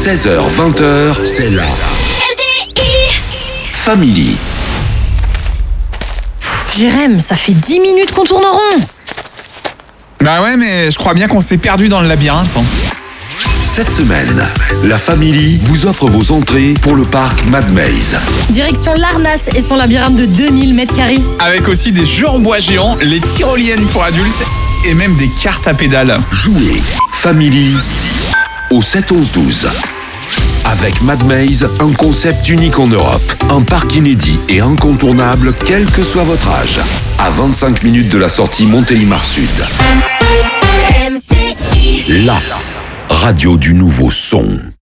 16h-20h, c'est la Family. Jérém, ça fait 10 minutes qu'on tourne en rond. Bah ouais, mais je crois bien qu'on s'est perdu dans le labyrinthe. Cette semaine, la Family vous offre vos entrées pour le parc Mad Maze. Direction l'Arnas et son labyrinthe de 2000 mètres carrés. Avec aussi des jeux en bois géants, les tyroliennes pour adultes et même des cartes à pédales. Jouez Family au 7-11-12. Avec Mad Maze, un concept unique en Europe. Un parc inédit et incontournable, quel que soit votre âge. À 25 minutes de la sortie Montélimar Sud. La radio du nouveau son.